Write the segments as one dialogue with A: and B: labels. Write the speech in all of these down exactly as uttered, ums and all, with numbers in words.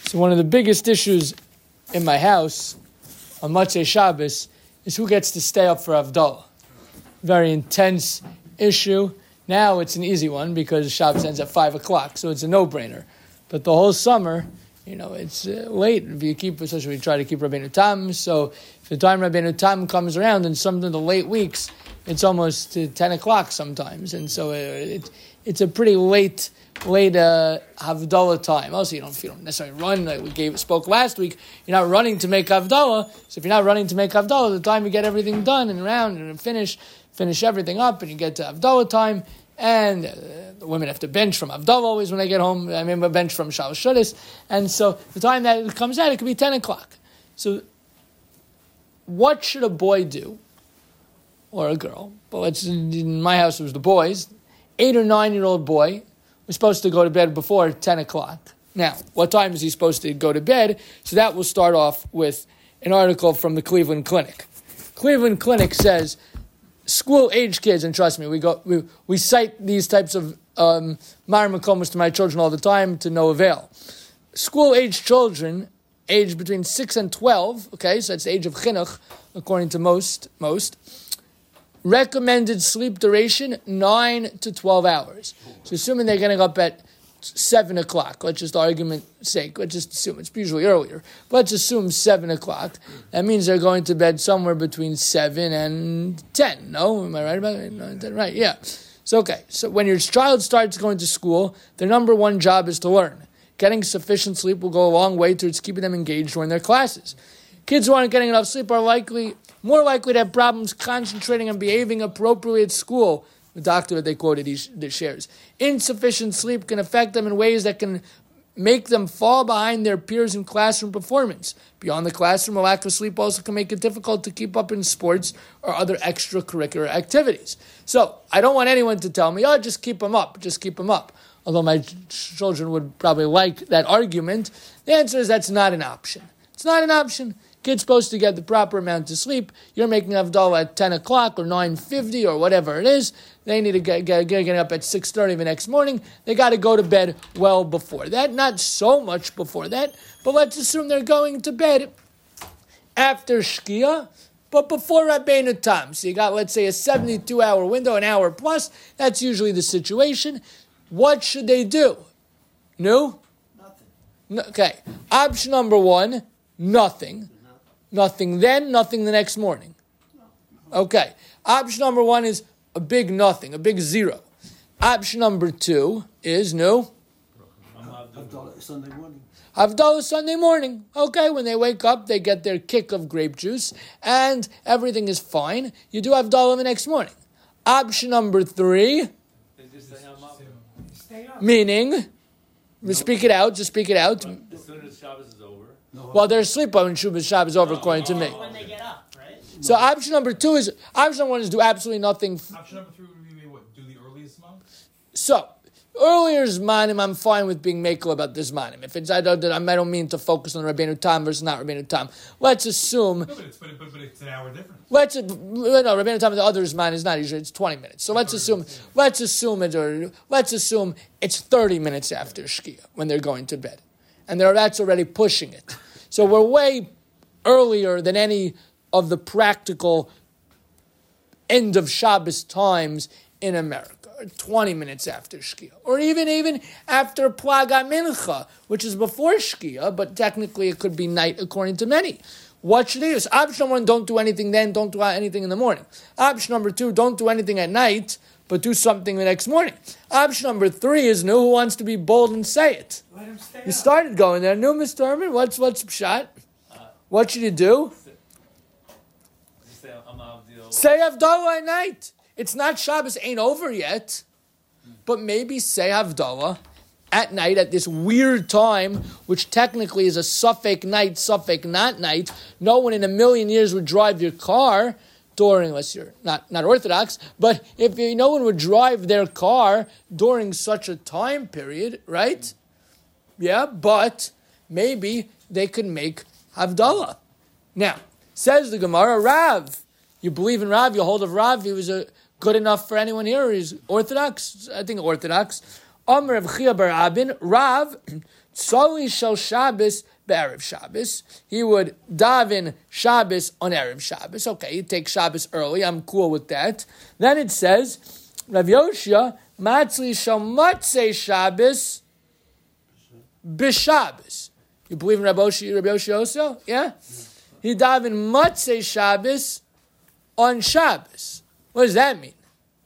A: So one of the biggest issues in my house on Motzei Shabbos is who gets to stay up for Havdalah. Very intense issue. Now it's an easy one because Shabbos ends at five o'clock, so it's a no-brainer. But the whole summer, you know, it's uh, late. If you keep, especially we try to keep Rabbeinu Tam, so if the time Rabbeinu Tam comes around in some of the late weeks, it's almost uh, ten o'clock sometimes, and so uh, it, it's a pretty late late uh, Havdalah time. Also, you don't, you don't necessarily run, like we gave, spoke last week, you're not running to make Havdalah, so if you're not running to make Havdalah, the time you get everything done and around and finish, finish everything up, and you get to Havdalah time, and uh, the women have to bench from Havdalah always when they get home, I mean, bench from Shabbos Shuddis, and so the time that it comes out, it could be ten o'clock. So, what should a boy do, or a girl, but let's, in my house it was the boys, eight or nine year old boy, was supposed to go to bed before ten o'clock. Now, what time is he supposed to go to bed? So that will start off with an article from the Cleveland Clinic. Cleveland Clinic says, school-age kids, and trust me, we go we, we cite these types of um, Mar Makomos to my children all the time to no avail. School-age children, aged between six and twelve, okay, so that's the age of chinuch, according to most, most, recommended sleep duration, nine to twelve hours. So assuming they're getting up at seven o'clock, let's just argument's sake, let's just assume, it's usually earlier, but let's assume seven o'clock. That means they're going to bed somewhere between seven and ten, no? Am I right about it? nine, ten, right, yeah. So, okay, so when your child starts going to school, their number one job is to learn. Getting sufficient sleep will go a long way towards keeping them engaged during their classes. Kids who aren't getting enough sleep are likely more likely to have problems concentrating and behaving appropriately at school. The doctor that they quoted, he shares. Insufficient sleep can affect them in ways that can make them fall behind their peers in classroom performance. Beyond the classroom, a lack of sleep also can make it difficult to keep up in sports or other extracurricular activities. So, I don't want anyone to tell me, oh, just keep them up, just keep them up. Although my children would probably like that argument, the answer is that's not an option. It's not an option. Kid's supposed to get the proper amount of sleep. You're making Havdalah at ten o'clock or nine fifty or whatever it is. They need to get, get, get, get up at six thirty the next morning. They got to go to bed well before that. Not so much before that, but let's assume they're going to bed after Shkia, but before Rabbeinu Tam. So you got, let's say, a seventy-two hour window, an hour plus. That's usually the situation. What should they do? No?
B: Nothing.
A: No, okay. Option number one, nothing. Nothing then, nothing the next morning. Okay. Option number one is a big nothing, a big zero. Option number two is no.
B: Havdalah Sunday morning.
A: Havdalah Sunday morning. Okay, when they wake up, they get their kick of grape juice, and everything is fine. You do Havdalah the next morning. Option number three, meaning, speak it out, just speak it out.
C: As soon as Shabbos is over.
A: Well, they're asleep when Shabbos is over, according to me.
D: When they get up, right?
A: So option number two is, option number one is do absolutely nothing.
E: Option number three would be what? Do the earliest month?
A: So, earlier Zmanim, I'm fine with being makel about this Zmanim. If it's, I don't, I don't mean to focus on Rabbeinu Tam versus not Rabbeinu Tam. Let's assume.
E: No, but it's, but, but, but it's an hour difference.
A: Let's, no, Rabbeinu Tam, the other Zman is not usually, it's twenty minutes. So let's assume, let's assume it, or let's assume it's thirty minutes after Shkia when they're going to bed. And they're, that's already pushing it. So we're way earlier than any of the practical end of Shabbos times in America, or twenty minutes after Shkia, or even even after Plaga Mincha, which is before Shkia, but technically it could be night according to many. What should they use? Option number one, don't do anything then, don't do anything in the morning. Option number two, don't do anything at night, but do something the next morning. Option number three is no who wants to be bold and say it.
B: Let him stay
A: You
B: up.
A: started going there. No, Mister Herman, what's what's the shot? What should you do?
C: Say, I'm out deal.
A: Say Havdalah at night. It's not Shabbos ain't over yet, but maybe say Havdalah at night at this weird time, which technically is a suffix night, suffix not night. No one in a million years would drive your car during, unless you're not, not Orthodox, but if you, no one would drive their car during such a time period, right? Yeah, but maybe they could make Havdalah. Now, says the Gemara, Rav, you believe in Rav, you hold of Rav, he was a good enough for anyone here, he's Orthodox, I think Orthodox. Amr Rav Chia bar Abin, Rav, Tzoli shel Shabbos be'erev Shabbos. He would daven Shabbos on erev Shabbos. Okay, you take Shabbos early. I'm cool with that. Then it says, Rav Yoshia matzli shel Motzei Shabbos b'Shabbos. You believe in Rav Yoshia, Rav Yoshia also? Yeah? He daven Motzei Shabbos on Shabbos. What does that mean?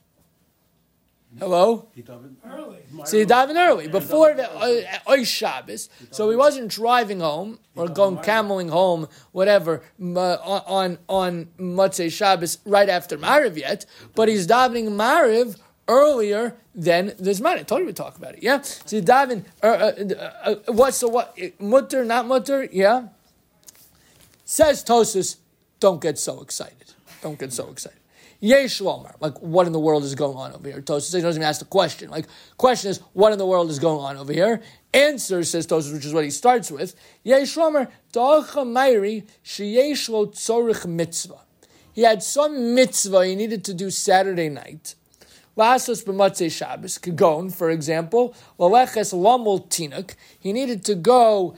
A: Hello?
B: He davened
D: Early.
A: So he davened early, before the uh, Oy Shabbos. So he wasn't driving home or going cameling home, whatever, uh, on on Motzei Shabbos right after Mariv yet, but he's davening Mariv earlier than the Zman. I told you we'd talk about it, yeah? So he davened, uh, uh, uh, what, so what, mutter, not mutter, yeah? Says Tosas, don't get so excited. Don't get so excited. Yesh Lomar, like what in the world is going on over here? Tosas doesn't even ask the question. Like, question is, what in the world is going on over here? Answer, says Tosas, which is what he starts with. Yesh Lomar, Ta'acha Mayri, Sheyesh Lo Tzorich Mitzvah. He had some mitzvah he needed to do Saturday night. Lasos b'Motzei Shabbos, Kagon, for example, Laleches Lamol Tinuk. He needed to go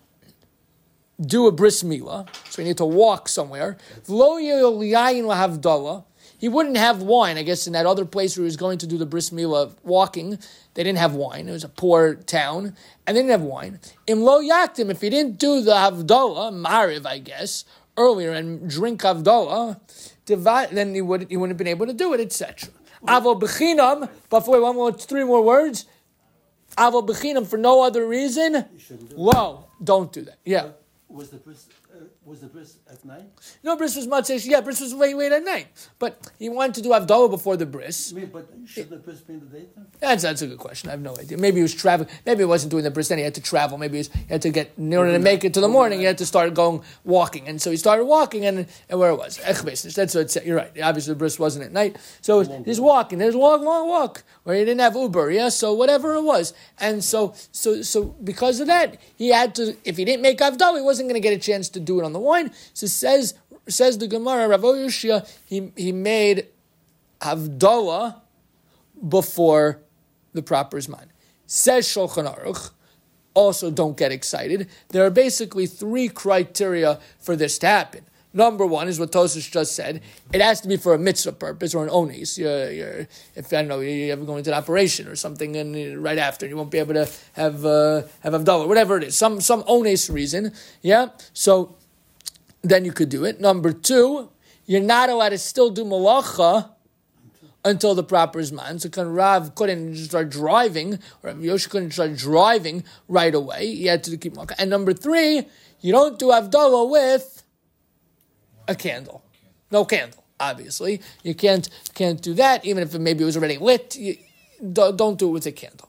A: do a bris milah, so he needed to walk somewhere. V'lo yayin lahavdala. He wouldn't have wine. I guess in that other place where he was going to do the bris milah walking, they didn't have wine. It was a poor town, and they didn't have wine. Im lo yaktim, if he didn't do the havdalah, mariv, I guess, earlier, and drink havdalah, then he, would, he wouldn't have been able to do it, et cetera. Avo b'chinam, but for wait, one more, three more words. Avo b'chinam, for no other reason, lo, don't do that. Yeah.
B: Was the bris, uh, was the bris at night?
A: No, bris was Motzei. Yeah, bris was way, late at night. But he wanted to do Havdalah before the bris.
B: I mean, but should the bris be in the daytime?
A: That's, that's a good question. I have no idea. Maybe he was traveling. Maybe he wasn't doing the bris then. He had to travel. Maybe he, was, he had to get, in order to make it to the morning, he had to start going walking. And so he started walking, and, and where it was. Echbes. That's what it said. You're right. Obviously, the bris wasn't at night. So he's walking. There's a long, long walk where he didn't have Uber. Yeah, so whatever it was. And so, so, so because of that, he had to, if he didn't make Havdalah, he wasn't going to get a chance to do it on the wine. So says says the Gemara, Rav Yoshia, he he made Havdalah before the proper Zman. Says Shulchan Aruch, also don't get excited. There are basically three criteria for this to happen. Number one is what Tosas just said. It has to be for a mitzvah purpose or an ones. You're, you're, if I don't know, you ever go into an operation or something, and right after you won't be able to have uh, have Havdalah, whatever it is, some some ones reason. Yeah, so then you could do it. Number two, you're not allowed to still do malacha until the proper Zman. So can Rav couldn't start driving, or Yosh couldn't start driving right away. He had to keep malacha. And number three, you don't do Havdalah with a candle. No candle, obviously. You can't can't do that, even if it maybe it was already lit. You, don't do it with a candle.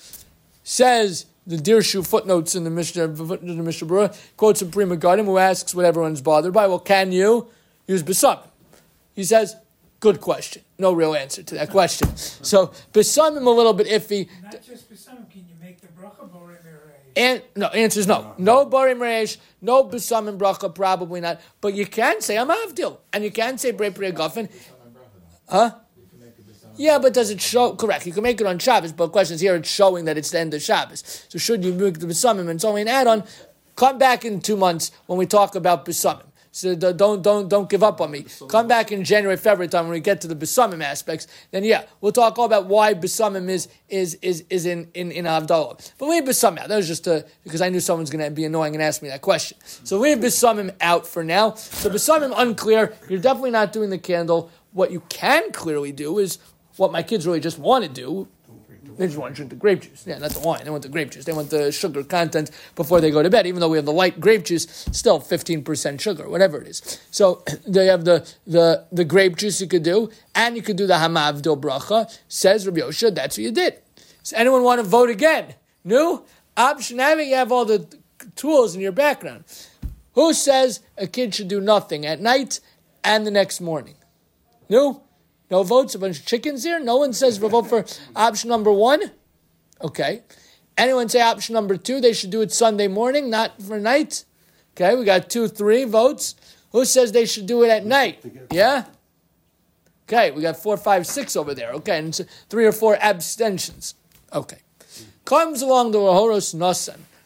A: Says the Dirshu footnotes in the Mishnah, the Mishnah Berurah, quotes a Prima Garden who asks what everyone's bothered by. Well, can you use Besamim? He says, good question. No real answer to that question. So, Besamim a little bit iffy.
D: Not just Besamim, can you make the bracha borei mereish?
A: And no, answer is no. No borei mereish, no Besamim bracha, probably not. But you can say I'm avdil, and you can say brei priya gafen. Huh? Yeah, but does it show? Correct. You can make it on Shabbos, but the question is here, it's showing that it's the end of Shabbos. So should you make the Besamim and it's only an add-on? Come back in two months when we talk about Besamim. So don't don't don't give up on me. Come back in January, February time when we get to the Besamim aspects. Then yeah, we'll talk all about why Besamim is is is is in in in Havdalah. But leave Besamim out. That was just a, because I knew someone's going to be annoying and ask me that question. So leave Besamim out for now. So Besamim unclear. You're definitely not doing the candle. What you can clearly do is what my kids really just want to do. They just want to drink the grape juice. Yeah, not the wine. They want the grape juice. They want the sugar content before they go to bed. Even though we have the light grape juice, still fifteen percent sugar, whatever it is. So they have the, the, the grape juice you could do, and you could do the Hamavdil bracha. Says Rabbi Yosha, that's what you did. Does anyone want to vote again? No? Option having, you have all the tools in your background. Who says a kid should do nothing at night and the next morning? No? No votes? A bunch of chickens here? No one says vote for option number one? Okay. Anyone say option number two? They should do it Sunday morning, not for night? Okay, we got two, three votes. Who says they should do it at night? Yeah? Okay, we got four, five, six over there. Okay, and three or four abstentions. Okay. Comes along the Rahoros Nasan.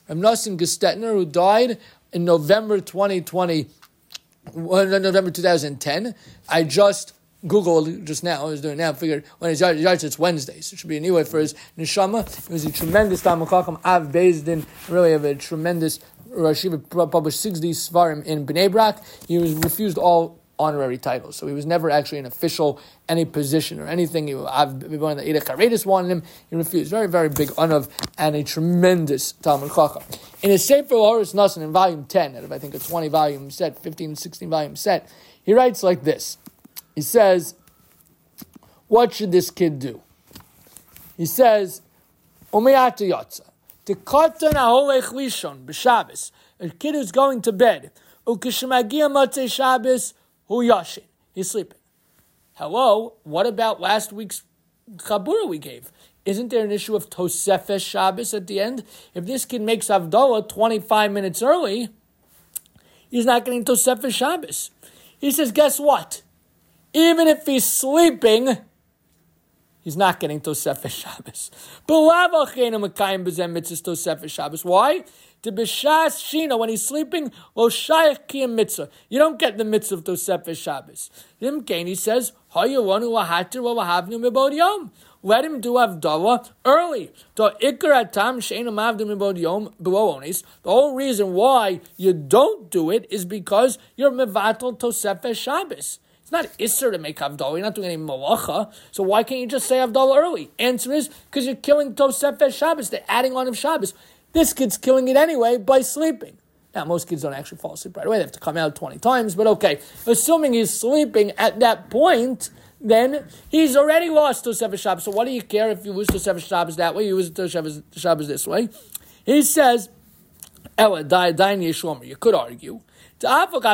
A: Rav Nosson Gestetner, who died in November twenty twenty, well, November twenty ten. I just Googled just now, I was doing it now, figured when his yard, it's Wednesday, so it should be a new way for his neshama. He was a tremendous Talmid Chacham, Av Beis Din, really have a tremendous Rashiva, published sixty Svarim in Bnei Brak. He was refused all honorary titles, so he was never actually an official, any position or anything. He, I've been one of the Eidach HaRedis wanted him, he refused. Very, very big Anav and a tremendous Talmid Chacham. In his Sefer Horace Nosson, in volume ten, out of I think a twenty volume set, fifteen, sixteen volume set, he writes like this. He says, what should this kid do? He says, Umiyata Yotza, Tekatan Aholech Lishon b'Shabbos, a kid who's going to bed, Ukishmagia Motzei Shabbos, Hu Yashin, he's sleeping. Hello, what about last week's Chabura we gave? Isn't there an issue of Tosefes Shabbos at the end? If this kid makes Havdalah twenty-five minutes early, he's not getting Tosefes Shabbos. He says, guess what? Even if he's sleeping, he's not getting Tosefes Shabbos. Why? To b'shas shina, when he's sleeping, lo shayach kiyam mitzvah. You don't get the mitzvah of Tosefes Shabbos. Limkein, he says, hayavanu lahatir wa lahavnu mibod yom. Let him do Havdalah early. The whole reason why you don't do it is because you're mevatel Tosefes Shabbos. It's not Isser to make Havdalah. You're not doing any malacha. So why can't you just say Havdalah early? Answer is because you're killing Tosefes Shabbos. They're adding on of Shabbos. This kid's killing it anyway by sleeping. Now, most kids don't actually fall asleep right away. They have to come out twenty times. But okay, assuming he's sleeping at that point, then he's already lost Tosefes Shabbos. So what do you care if you lose Tosefes Shabbos that way, you lose Tosefes Shabbos this way? He says, Ella, Dain Yeshlomer. You could argue. He's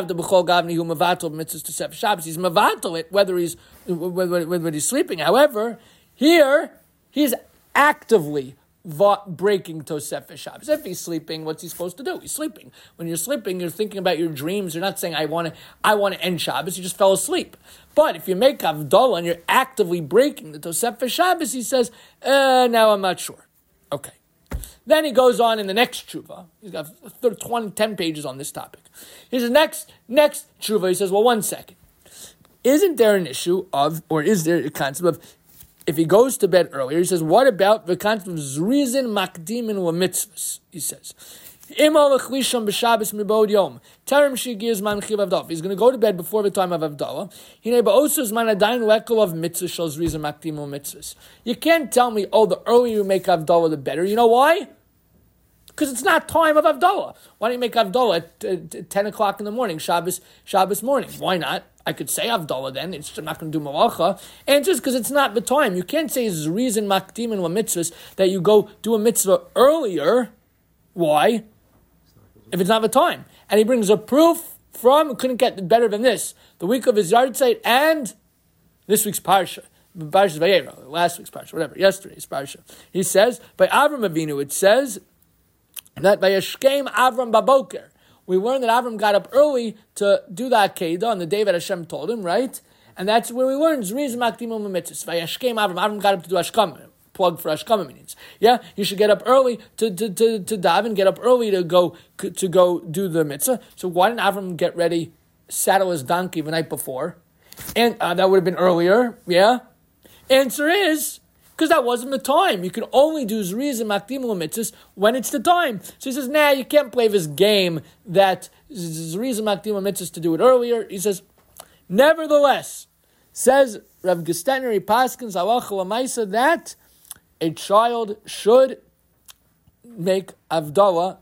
A: mevatel it whether he's whether, whether he's sleeping. However, here he's actively breaking Tosefes Shabbos. If he's sleeping, what's he supposed to do? He's sleeping. When you're sleeping, you're thinking about your dreams. You're not saying I want to I want to end Shabbos. You just fell asleep. But if you make Havdalah and you're actively breaking the Tosefes Shabbos, he says, uh, now I'm not sure. Okay. Then he goes on in the next tshuva. He's got twenty, ten pages on this topic. His next next tshuva, he says, well, one second. Isn't there an issue of, or is there a concept of, if he goes to bed earlier, he says, what about the concept of zrizin makdimin wa mitzvahs? He says, He's going to go to bed before the time of Havdalah. You can't tell me, oh, the earlier you make Havdalah, the better. You know why? Because it's not time of Havdalah. Why don't you make Havdalah at uh, ten o'clock in the morning, Shabbos, Shabbos morning? Why not? I could say Havdalah then. It's not going to do malacha. And just because it's not the time. You can't say zrizin makdimin wa mitzvahs, that you go do a mitzvah earlier. Why? If it's not the time. And he brings a proof from, couldn't get better than this, the week of his Yartzeit and this week's Parsha. Parsha's Vayera, last week's Parsha, whatever, yesterday's Parsha. He says, by Avram Avinu, it says that by Yeshkem Avram Baboker, we learned that Avram got up early to do the Akedah on the day that Hashem told him, right? And that's where we learned Zriz Makdimum Mitzvahs. By Yeshkem Avram, Avram got up to do Ashkam. Plug for Ashkama meetings. Yeah, you should get up early to to to, to daven, get up early to go to go do the mitzvah. So why didn't Avram get ready, saddle his donkey the night before? And uh, that would have been earlier, yeah? Answer is, because that wasn't the time. You can only do Zriz and Makdimul mitzvahs when it's the time. So he says, nah, you can't play this game that Zriz and Makdimul mitzvahs to do it earlier. He says, nevertheless, says Rav Gestetner Paskins Halacha L'Maisa that a child should make Havdalah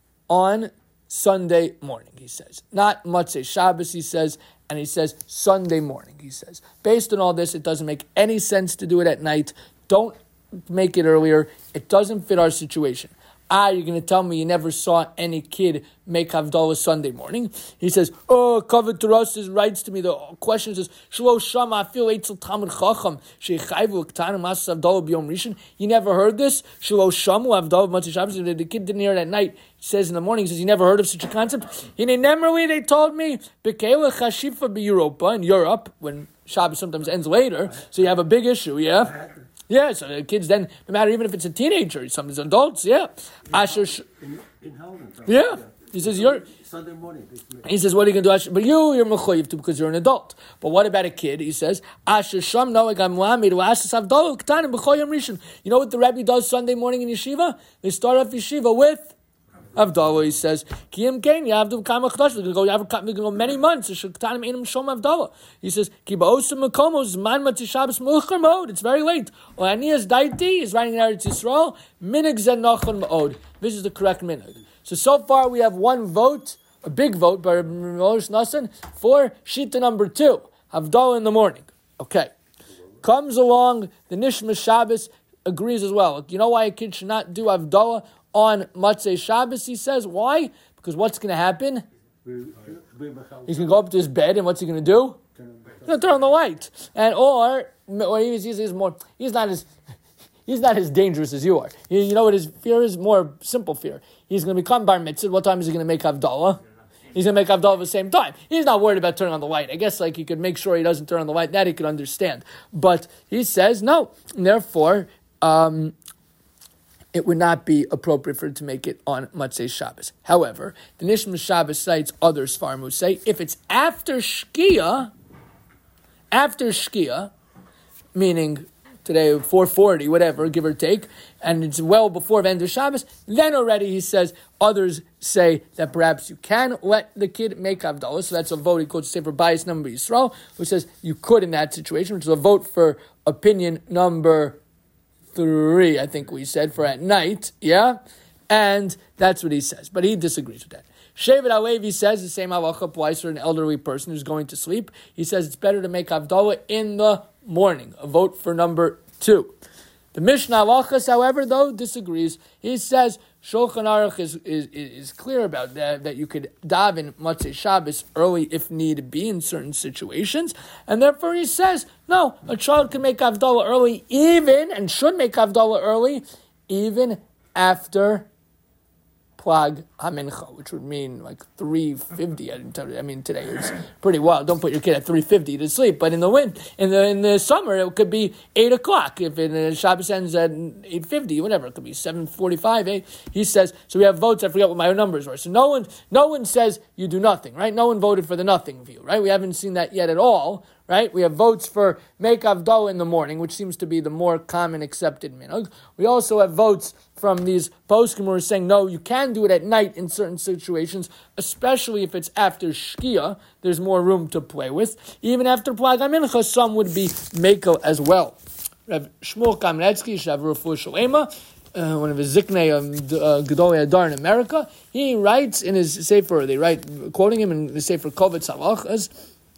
A: on Sunday morning, he says. Not Motzei Shabbos, he says, and he says Sunday morning, he says. Based on all this, it doesn't make any sense to do it at night. Don't make it earlier. It doesn't fit our situation. Ah, you're going to tell me you never saw any kid make Havdalah Sunday morning. He says, oh, Kavod Torah writes to me, the question says, Shlo Shama, I feel Eitzel Talmid Chacham, Sheichayvu K'tanu Mas Havdalah B'Yom Rishon. You never heard this? Shlo Shamu Havdalah B'Motzei Shabbos. The kid didn't hear it at night. He says in the morning, he says, you never heard of such a concept? In Nemrali, they told me, B'Keila Chashifa B'Europa, in Europe, when Shabbos sometimes ends later, so you have a big issue, yeah? Yeah, so the kids then, no matter even if it's a teenager, some adults, yeah. Asher, sh-
B: In, in Holland.
A: yeah. He says, you're...
B: Sunday morning. they-
A: He says, what are you going to do? Asher? But you, you're mechoyev too because you're an adult. But what about a kid? He says, Asher sham noeg muhammad asher savdol ktanim b'choyam rishon. You know what the Rebbe does Sunday morning in yeshiva? They start off yeshiva with Avdallah. He says, Kiyam kain yavdu kama chadash. We're going to go. We're going to go many months. Ktanim einam shom Avdallah. He says, Ki ba'osam makomos man mati Shabbos muchar mode. It's very late. O Anias daiti is writing in Eretz Yisrael. Minig zen nachon ma'od. This is the correct minig. So, so far we have one vote, a big vote by Moshe Nassan for Shita number two, Havdalah in the morning. Okay. Comes along, the Nishma Shabbos agrees as well. You know why a kid should not do Havdalah on Matzei Shabbos, he says? Why? Because what's going to happen? He's going to go up to his bed, and what's he going to do? He's going to turn on the light. And or, or he's, he's, he's more, he's not as... He's not as dangerous as you are. You, you know what his fear is? More simple fear. He's going to become bar mitzvah. What time is he going to make Havdalah? He's going to make Havdalah at the same time. He's not worried about turning on the light. I guess like he could make sure he doesn't turn on the light. That he could understand. But he says no. And therefore, um, it would not be appropriate for him to make it on Matzei Shabbos. However, the Nishma Shabbos cites other Sfarim who say if it's after Shkia, after Shkia, meaning today, four forty, whatever, give or take, and it's well before the end of Shabbos, then already, he says, others say that perhaps you can let the kid make Havdalah, so that's a vote, he quotes Sefer Bayis number Yisrael, who says you could in that situation, which is a vote for opinion number three, I think we said, for at night, yeah? And that's what he says, but he disagrees with that. Shevet Alevi says the same halacha applies for an elderly person who's going to sleep. He says it's better to make Havdalah in the morning. A vote for number two. The Mishnah Halachas, however, though, disagrees. He says Shulchan Aruch is, is, is clear about that, that you could daven Matzei Shabbos early if need be in certain situations. And therefore he says, no, a child can make Havdalah early even, and should make Havdalah early, even after Plag HaMincha, which would mean like three fifty. I mean, today it's pretty wild. Don't put your kid at three fifty to sleep. But in the wind, in the in the summer, it could be eight o'clock. If it, uh, Shabbos ends at eight fifty, whatever, it could be seven forty-five. Eight. He says. So we have votes. I forget what my numbers were. So no one, no one says you do nothing, right? No one voted for the nothing view, right? We haven't seen that yet at all. Right? We have votes for make Havdalah in the morning, which seems to be the more common accepted minhag. We also have votes from these poskim who are saying, no, you can do it at night in certain situations, especially if it's after Shkia. There's more room to play with. Even after Plag HaMincha, some would be Meko as well. Rav Shmuel Kamenetsky, Shavur Fu Shalema, uh, one of his ziknei of uh, Gedolei Adar in America, he writes in his sefer, they write, quoting him in the sefer Kovetz Halachas,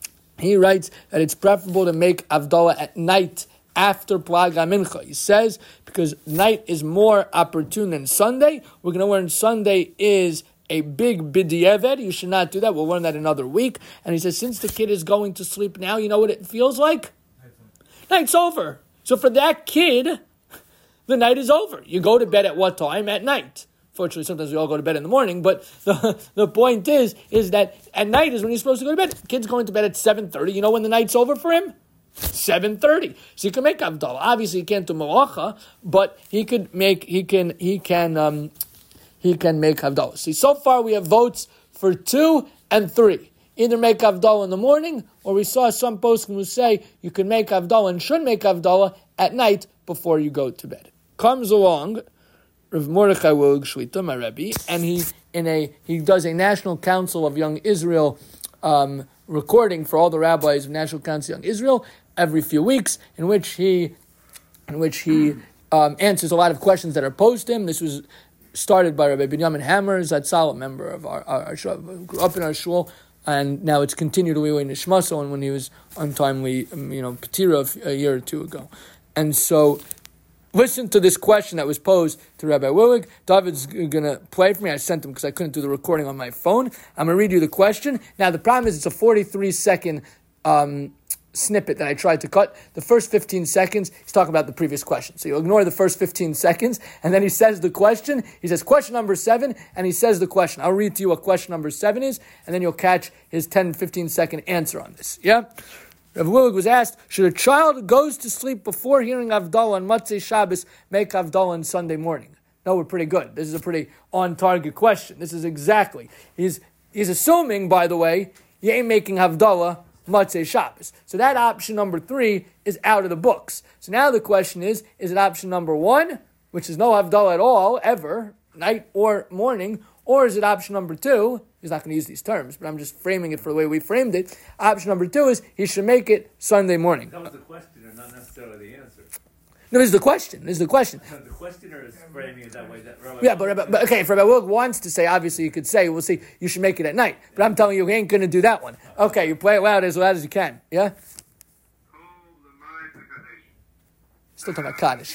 A: he writes that it's preferable to make Havdalah at night after Plag HaMincha. He says, because night is more opportune than Sunday. We're going to learn Sunday is a big b'diavad. You should not do that. We'll learn that another week. And he says, since the kid is going to sleep now, you know what it feels like? Night's over. So for that kid, the night is over. You go to bed at what time? At night. Fortunately, sometimes we all go to bed in the morning, but the, the point is, is that at night is when you're supposed to go to bed. Kid's going to bed at seven thirty. You know when the night's over for him? seven thirty. So he can make Havdalah. Obviously, he can't do Malacha, but he could make, he can, he can, um, he can make Havdalah. See, so far we have votes for two and three. Either make Havdalah in the morning, or we saw some poskim who say you can make Havdalah and should make Havdalah at night before you go to bed. Comes along Rav Mordechai Willig Shlita, my Rebbe, and he in a he does a National Council of Young Israel um, recording for all the rabbis of National Council of Young Israel every few weeks, in which he in which he um, answers a lot of questions that are posed to him. This was started by Rabbi Binyamin Hammer, Zatzal, a member of our, our, our shul, grew up in our shul, and now it's continued to be in Nishmaso, and when he was untimely, um, you know, Petira a year or two ago, and so. Listen to this question that was posed to Rabbi Willig. David's going to play for me. I sent him because I couldn't do the recording on my phone. I'm going to read you the question. Now, the problem is it's a forty-three second um, snippet that I tried to cut. The first fifteen seconds, he's talking about the previous question. So you ignore the first fifteen seconds, and then he says the question. He says question number seven, and he says the question. I'll read to you what question number seven is, and then you'll catch his ten, fifteen second answer on this. Yeah? Rav Willig was asked, should a child who goes to sleep before hearing Havdalah on Motzei Shabbos make Havdalah on Sunday morning? No, we're pretty good. This is a pretty on-target question. This is exactly. He's he's assuming, by the way, you ain't making Havdalah Motzei Shabbos. So that option number three is out of the books. So now the question is, is it option number one, which is no Havdalah at all, ever, night or morning, or is it option number two? He's not going to use these terms, but I'm just framing it for the way we framed it. Option number two is he should make it Sunday morning.
C: That was the questioner, not necessarily the answer.
A: No, this is the question. This is the question.
C: The questioner is framing it that way. That Rabbi
A: Yeah, but, but, but okay, if Rabbi Wilk wants to say, obviously you could say, we'll see, you should make it at night. But I'm telling you, he ain't going to do that one. Okay, you play it loud as loud as you can. Yeah? Still talking about Kaddish.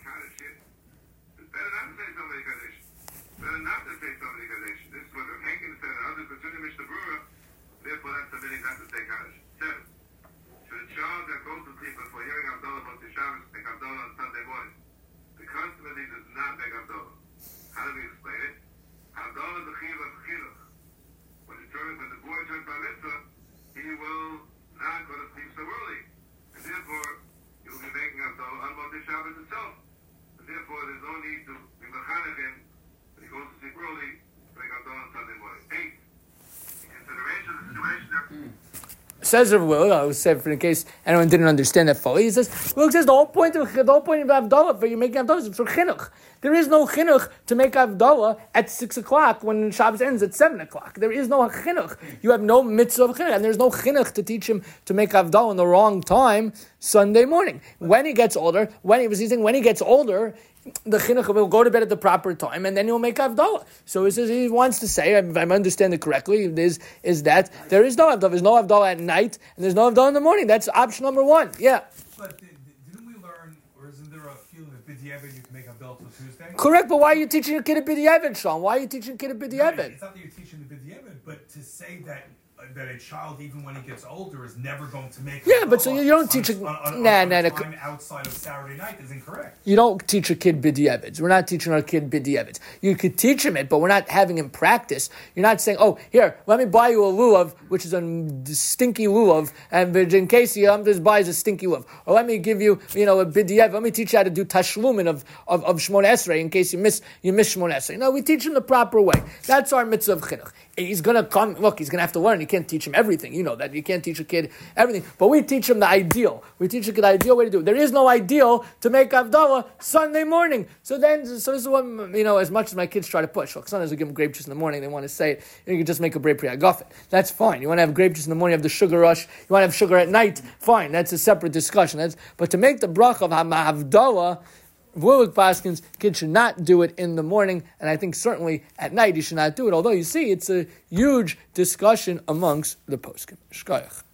F: Therefore, that's the meaning not to say Kaddish. Seven. Should a child that goes to sleep before hearing Havdalah on Shabbos make Havdalah on Sunday morning? The custom is he does not make Havdalah. How do we explain it? Havdalah is a chiyuv of chinuch. When the turn, when the boy turns bar mitzvah, he will not go to sleep so early, and therefore he will be making Havdalah on Motzei Shabbos itself. And therefore, there's no need to be mechanech him when he goes to sleep early to make Havdalah on Sunday morning. Eight. Consideration of the situation there.
A: Says Rav Will, I was saying for in case anyone didn't understand that fully. He says, Will says the whole point of the whole point of Havdalah for you making Havdalah is for chinuch. There is no chinuch to make Havdalah at six o'clock when Shabbos ends at seven o'clock. There is no chinuch. You have no mitzvah of chinuch, and there's no chinuch to teach him to make Havdalah in the wrong time Sunday morning. When he gets older, when he was saying when he gets older, the chinuch will go to bed at the proper time, and then he'll make Havdalah. So he says he wants to say, if I understand it correctly, is is that there is no Havdalah. There's no Havdalah at night, and there's no Havdalah in the morning. That's option number one. Yeah.
E: But did, didn't we learn, or isn't there a feeling that B'diavad you can make Havdalah till Tuesday?
A: Correct, but why are you teaching a kid a B'diavad, Sean? Why are you teaching a kid a
E: No,
A: B'diavad?
E: it's not that you're teaching the B'diavad, but to say that uh, that a child, even when he gets older, is never going to make
A: Yeah, but so
E: Havdalah
A: you don't
E: on-
A: teach a-
E: on, on,
A: nah,
E: on
A: nah,
E: a
A: nah,
E: time outside of Saturday night is incorrect.
A: You don't teach a kid B'diavad. We're not teaching our kid B'diavad. You could teach him it, but we're not having him practice. You're not saying, oh, here, let me buy you a lulav, which is a stinky lulav, and in case he um, just buys a stinky lulav. Or let me give you, you know, a B'diavad. Let me teach you how to do tashlumin of, of, of Shmon Esrei in case you miss you miss Shmon Esrei. No, we teach him the proper way. That's our mitzvah of chinuch. He's going to come, look, he's going to have to learn. You can't teach him everything. You know that. You can't teach a kid everything. But we teach him the ideal. We teach a kid the ideal way to do it. There is no ideal to make Havdalah Sunday morning. So then, so this is what, you know, as much as my kids try to push. Look, sometimes we give them grape juice in the morning. They want to say it. You can just make a bread priagafet. That's fine. You want to have grape juice in the morning, you have the sugar rush. You want to have sugar at night. Fine. That's a separate discussion. That's, but to make the bracha of Havdalah, Vulik Paskins, kids should not do it in the morning, and I think certainly at night you should not do it, although you see it's a huge discussion amongst the poskim. Shkoyach.